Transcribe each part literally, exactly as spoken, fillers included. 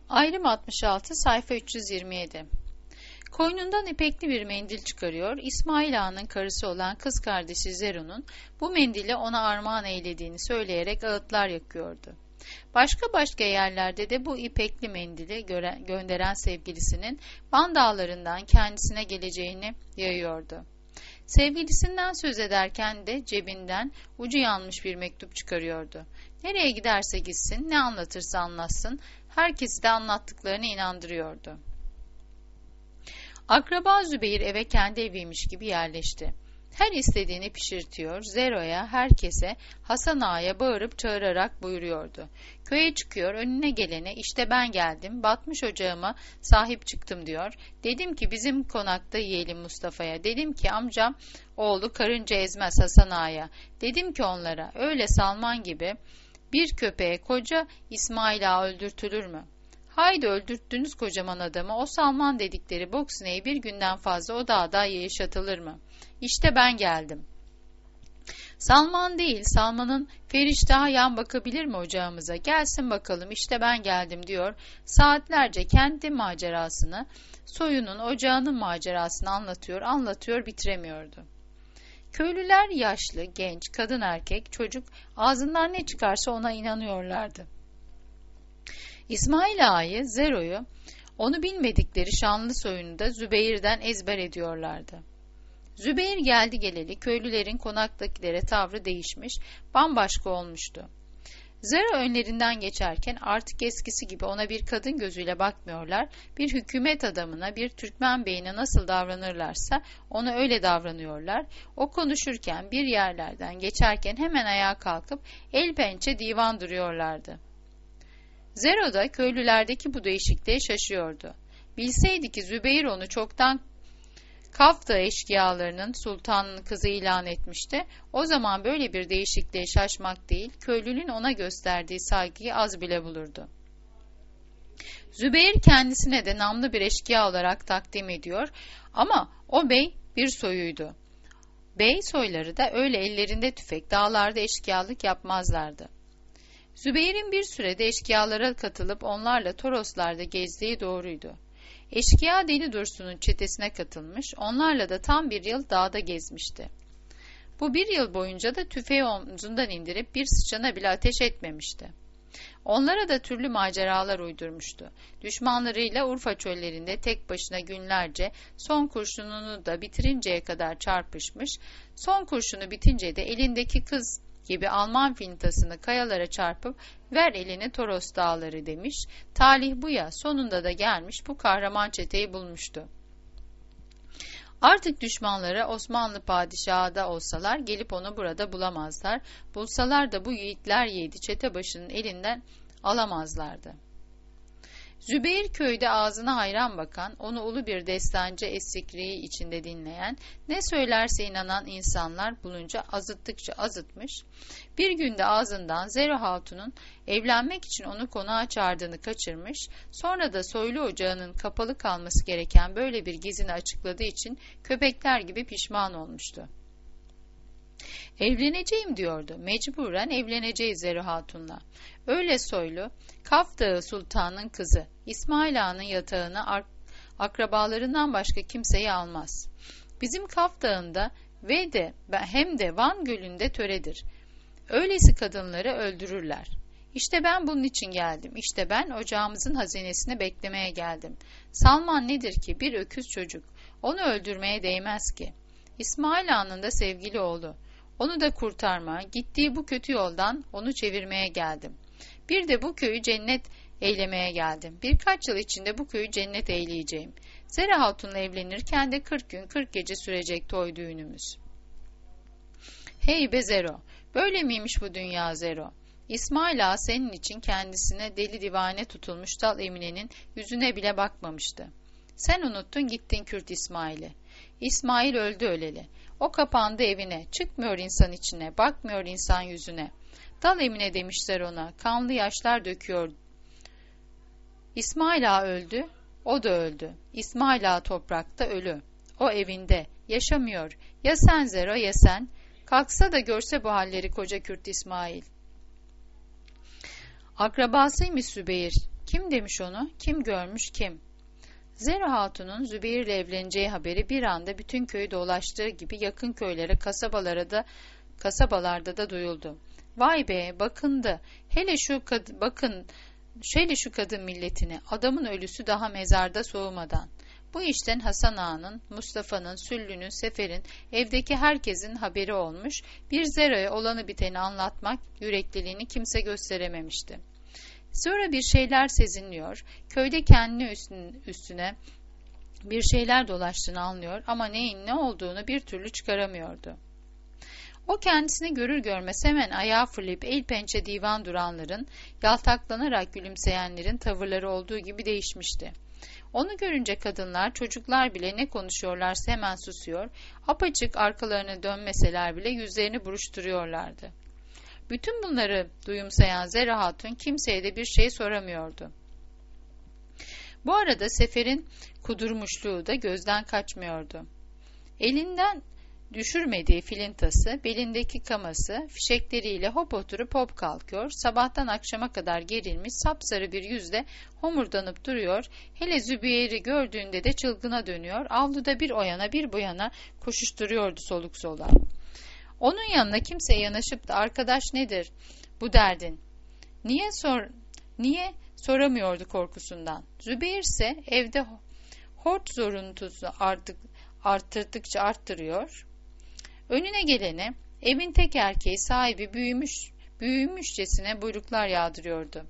Ayrım altmış altı sayfa üç yüz yirmi yedi. Koynundan ipekli bir mendil çıkarıyor, İsmail Ağa'nın karısı olan kız kardeşi Zero'nun bu mendili ona armağan eylediğini söyleyerek ağıtlar yakıyordu. Başka başka yerlerde de bu ipekli mendili göre, gönderen sevgilisinin Van Dağları'ndan kendisine geleceğini yayıyordu. Sevgilisinden söz ederken de cebinden ucu yanmış bir mektup çıkarıyordu. Nereye giderse gitsin, ne anlatırsa anlatsın, herkesi de anlattıklarını inandırıyordu. Akraba Zübeyir eve kendi eviymiş gibi yerleşti. Her istediğini pişirtiyor, Zero'ya, herkese, Hasan Ağa'ya bağırıp çağırarak buyuruyordu. Köye çıkıyor, önüne gelene işte ben geldim, batmış ocağıma sahip çıktım diyor. Dedim ki bizim konakta yiyelim Mustafa'ya. Dedim ki amcam oğlu karınca ezmez Hasan Ağa'ya. Dedim ki onlara öyle Salman gibi bir köpeğe koca İsmail Ağa öldürtülür mü? Haydi öldürttünüz kocaman adamı, o Salman dedikleri boksineyi bir günden fazla o dağda yaşatılır mı? İşte ben geldim. Salman değil, Salman'ın Feriştah'a yan bakabilir mi ocağımıza? Gelsin bakalım, işte ben geldim diyor. Saatlerce kendi macerasını, soyunun, ocağının macerasını anlatıyor, anlatıyor, bitiremiyordu. Köylüler yaşlı, genç, kadın erkek, çocuk ağzından ne çıkarsa ona inanıyorlardı. İsmail Ağa'yı, Zero'yu, onu bilmedikleri şanlı soyunu da Zübeyir'den ezber ediyorlardı. Zübeyir geldi geleli köylülerin konaktakilere tavrı değişmiş, bambaşka olmuştu. Zero önlerinden geçerken artık eskisi gibi ona bir kadın gözüyle bakmıyorlar, bir hükümet adamına, bir Türkmen beyine nasıl davranırlarsa ona öyle davranıyorlar. O konuşurken bir yerlerden geçerken hemen ayağa kalkıp el pençe divan duruyorlardı. Zero da köylülerdeki bu değişikliğe şaşıyordu. Bilseydi ki Zübeyir onu çoktan Kaf Dağı eşkıyalarının sultanının kızı ilan etmişti, o zaman böyle bir değişikliğe şaşmak değil, köylünün ona gösterdiği saygıyı az bile bulurdu. Zübeyir kendisine de namlı bir eşkıya olarak takdim ediyor ama o bey bir soyuydu. Bey soyları da öyle ellerinde tüfek dağlarda eşkıyalık yapmazlardı. Zübeyir'in bir sürede eşkıyalara katılıp onlarla Toroslarda gezdiği doğruydu. Eşkıya Deli Dursun'un çetesine katılmış, onlarla da tam bir yıl dağda gezmişti. Bu bir yıl boyunca da tüfeği omzundan indirip bir sıçana bile ateş etmemişti. Onlara da türlü maceralar uydurmuştu. Düşmanlarıyla Urfa çöllerinde tek başına günlerce son kurşununu da bitirinceye kadar çarpışmış, son kurşunu bitince de elindeki kız gibi Alman fintasını kayalara çarpıp ver elini Toros dağları demiş. Talih bu ya, sonunda da gelmiş bu kahraman çeteyi bulmuştu. Artık düşmanları Osmanlı padişahı da olsalar gelip onu burada bulamazlar. Bulsalar da bu yiğitler yiğidi çete başının elinden alamazlardı. Zübeyir köyde ağzına hayran bakan, onu ulu bir destancı esrikliği içinde dinleyen, ne söylerse inanan insanlar bulunca azıttıkça azıtmış, bir günde ağzından Zero Hatun'un evlenmek için onu konağa çağırdığını kaçırmış, sonra da soylu ocağının kapalı kalması gereken böyle bir gizini açıkladığı için köpekler gibi pişman olmuştu. Evleneceğim diyordu. Mecburen evleneceğiz Zero Hatun'la. Öyle soylu, Kaf Dağı Sultan'ın kızı, İsmail Ağa'nın yatağını ak akrabalarından başka kimseyi almaz. Bizim Kaf Dağı'nda ve de hem de Van Gölü'nde töredir. Öylesi kadınları öldürürler. İşte ben bunun için geldim. İşte ben ocağımızın hazinesini beklemeye geldim. Salman nedir ki? Bir öküz çocuk. Onu öldürmeye değmez ki. İsmail Ağa'nın da sevgili oğlu. Onu da kurtarma, gittiği bu kötü yoldan onu çevirmeye geldim. Bir de bu köyü cennet eylemeye geldim. Birkaç yıl içinde bu köyü cennet eyleyeceğim. Zera Hatun'la evlenirken de kırk gün kırk gece sürecek toy düğünümüz. Hey be Zero, böyle miymiş bu dünya Zero? İsmail Ağa senin için kendisine deli divane tutulmuş Dal Emine'nin yüzüne bile bakmamıştı. Sen unuttun gittin Kürt İsmail'i. İsmail öldü öleli. O kapandı evine, çıkmıyor insan içine, bakmıyor insan yüzüne. Dal Emine demişler ona, kanlı yaşlar döküyor. İsmail Ağa öldü, o da öldü. İsmail Ağa toprakta ölü. O evinde, yaşamıyor. Ya sen Zero, ya sen. Kalksa da görse bu halleri koca Kürt İsmail. Akrabasıymış Zübeyir. Kim demiş onu? Kim görmüş kim? Zero Hatun'un Zübeyir'le evleneceği haberi bir anda bütün köyü dolaştığı gibi yakın köylere, kasabalara da kasabalarda da duyuldu. Vay be, bakındı. Hele şu kad bakın, şöyle şu kadın milletine. Adamın ölüsü daha mezarda soğumadan. Bu işten Hasan Ağa'nın, Mustafa'nın, Süllü'nün, Sefer'in, evdeki herkesin haberi olmuş. Bir Zero'ya olanı biteni anlatmak yürekliliğini kimse gösterememişti. Sonra bir şeyler sezinliyor, köyde kendini üstüne bir şeyler dolaştığını anlıyor ama neyin ne olduğunu bir türlü çıkaramıyordu. O kendisini görür görmez hemen ayağa fırlayıp el pençe divan duranların, yaltaklanarak gülümseyenlerin tavırları olduğu gibi değişmişti. Onu görünce kadınlar, çocuklar bile ne konuşuyorlarsa hemen susuyor, apaçık arkalarını dönmeseler bile yüzlerini buruşturuyorlardı. Bütün bunları duyumsayan Zera Hatun kimseye de bir şey soramıyordu. Bu arada Sefer'in kudurmuşluğu da gözden kaçmıyordu. Elinden düşürmediği filintası, belindeki kaması, fişekleriyle hop oturup hop kalkıyor, sabahtan akşama kadar gerilmiş sapsarı bir yüzle homurdanıp duruyor, hele Zübeyir'i gördüğünde de çılgına dönüyor, avluda bir o yana bir bu yana koşuşturuyordu soluk soluğa. Onun yanına kimse yanaşıp da arkadaş nedir bu derdin? Niye sor niye soramıyordu korkusundan. Zübeyir ise evde hort zoruntusu artık arttırdıkça arttırıyor. Önüne gelene evin tek erkeği sahibi büyümüş büyümüşçesine buyruklar yağdırıyordu.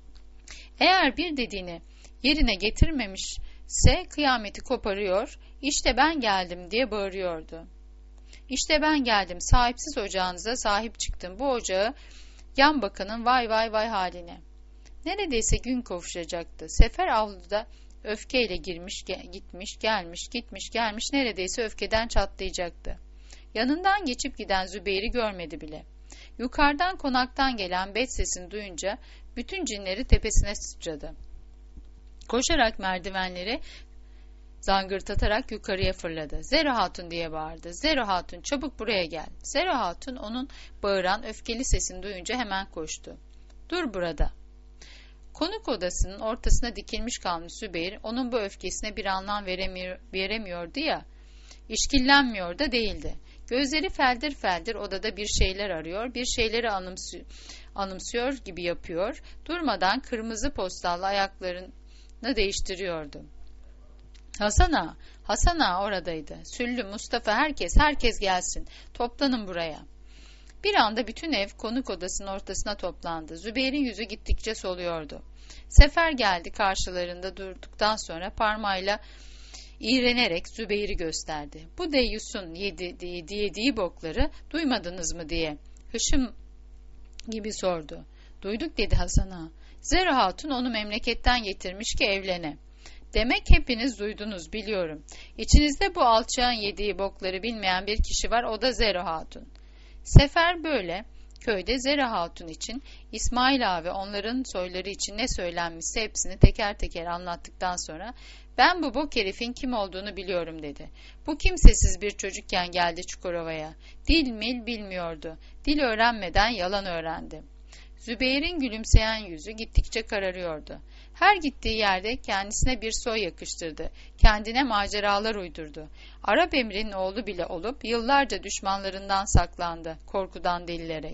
Eğer bir dediğini yerine getirmemişse kıyameti koparıyor, işte ben geldim diye bağırıyordu. İşte ben geldim, sahipsiz ocağınıza sahip çıktım, bu ocağı yan bakanın vay vay vay haline. Neredeyse gün kavuşacaktı. Sefer avluda öfkeyle girmiş, ge- gitmiş, gelmiş, gitmiş, gelmiş, neredeyse öfkeden çatlayacaktı. Yanından geçip giden Zübeyir'i görmedi bile. Yukarıdan konaktan gelen bet sesini duyunca bütün cinleri tepesine sıçradı. Koşarak merdivenleri zangırtatarak yukarıya fırladı. Zero Hatun diye bağırdı. Zero Hatun, çabuk buraya gel. Zero Hatun onun bağıran öfkeli sesini duyunca hemen koştu. Dur burada. Konuk odasının ortasına dikilmiş kalmış Zübeyir, onun bu öfkesine bir anlam veremiyor, veremiyordu ya, işkillenmiyor da değildi. Gözleri feldir feldir odada bir şeyler arıyor, bir şeyleri anımsıyor, anımsıyor gibi yapıyor, durmadan kırmızı postallı ayaklarını değiştiriyordu. Hasan Ağa, Hasan Ağa oradaydı. Süllü, Mustafa, herkes, herkes gelsin. Toplanın buraya. Bir anda bütün ev konuk odasının ortasına toplandı. Zübeyir'in yüzü gittikçe soluyordu. Sefer geldi karşılarında durduktan sonra parmağıyla iğrenerek Zübeyir'i gösterdi. Bu deyyusun yediği, yediği bokları duymadınız mı diye hışım gibi sordu. Duyduk dedi Hasan Ağa. Zero Hatun onu memleketten getirmiş ki evlene. Demek hepiniz duydunuz, biliyorum. İçinizde bu alçağın yediği bokları bilmeyen bir kişi var, o da Zero Hatun. Sefer böyle, köyde Zero Hatun için, İsmail Ağa ve onların soyları için ne söylenmişse hepsini teker teker anlattıktan sonra, ben bu bok herifin kim olduğunu biliyorum dedi. Bu kimsesiz bir çocukken geldi Çukurova'ya. Dil mil bilmiyordu. Dil öğrenmeden yalan öğrendi. Zübeyir'in gülümseyen yüzü gittikçe kararıyordu. Her gittiği yerde kendisine bir soy yakıştırdı. Kendine maceralar uydurdu. Arap emrinin oğlu bile olup yıllarca düşmanlarından saklandı, korkudan delilerek.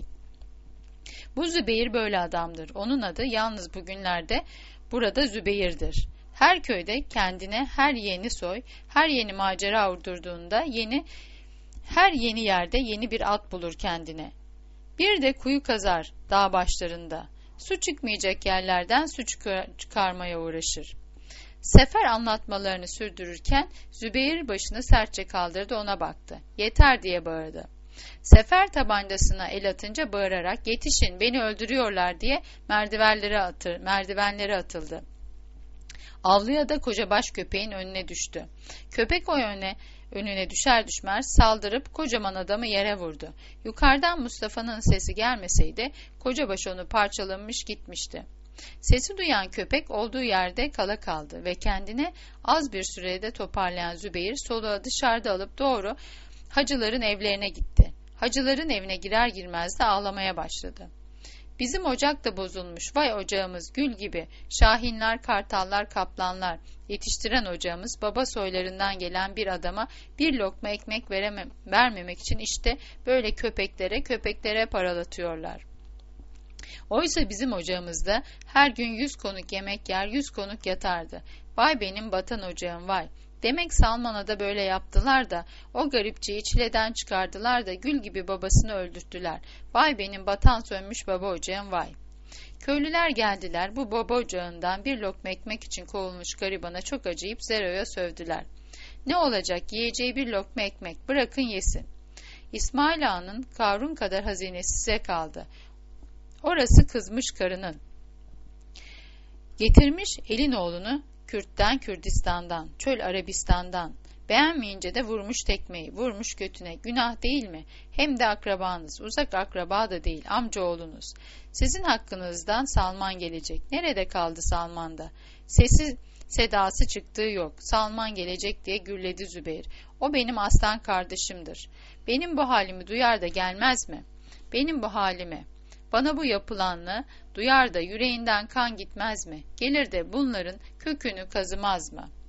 Bu Zübeyir böyle adamdır. Onun adı yalnız bugünlerde burada Zübeyir'dir. Her köyde kendine her yeni soy, her yeni macera uydurduğunda yeni, her yeni yerde yeni bir at bulur kendine. Bir de kuyu kazar dağ başlarında. Su çıkmayacak yerlerden su çıkarmaya uğraşır. Sefer anlatmalarını sürdürürken Zübeyir başını sertçe kaldırdı, ona baktı. Yeter diye bağırdı. Sefer tabancasına el atınca bağırarak yetişin beni öldürüyorlar diye merdivenlere, atır, merdivenlere atıldı. Avluya da kocabaş köpeğin önüne düştü. Köpek o yöne önüne düşer düşmez saldırıp kocaman adamı yere vurdu. Yukarıdan Mustafa'nın sesi gelmeseydi kocabaş onu parçalamış gitmişti. Sesi duyan köpek olduğu yerde kala kaldı ve kendine az bir sürede toparlayan Zübeyir soluğu dışarıda alıp doğru hacıların evlerine gitti. Hacıların evine girer girmez de ağlamaya başladı. Bizim ocak da bozulmuş, vay ocağımız gül gibi, şahinler, kartallar, kaplanlar yetiştiren ocağımız, baba soylarından gelen bir adama bir lokma ekmek veremem, vermemek için işte böyle köpeklere köpeklere paralatıyorlar. Oysa bizim ocağımızda her gün yüz konuk yemek yer, yüz konuk yatardı. Vay benim batan ocağım vay. Demek Salman'a da böyle yaptılar da, o garipçeyi çileden çıkardılar da gül gibi babasını öldürttüler. Vay benim batan sönmüş baba ocağım vay. Köylüler geldiler, bu baba ocağından bir lokma ekmek için kovulmuş garibana çok acıyıp Zero'ya sövdüler. Ne olacak, yiyeceği bir lokma ekmek, bırakın yesin. İsmail Ağa'nın Karun kadar hazinesi size kaldı. Orası kızmış karının. Getirmiş elin oğlunu Kürt'ten, Kürdistan'dan, çöl Arabistan'dan. Beğenmeyince de vurmuş tekmeyi, vurmuş götüne. Günah değil mi? Hem de akrabanız, uzak akraba da değil, amcaoğlunuz. Sizin hakkınızdan Salman gelecek. Nerede kaldı Salman'da? Sesi, sedası çıktığı yok. Salman gelecek diye gürledi Zübeyir. O benim aslan kardeşimdir. Benim bu halimi duyar da gelmez mi? Benim bu halime. Bana bu yapılanını duyar da yüreğinden kan gitmez mi? Gelir de bunların kökünü kazımaz mı?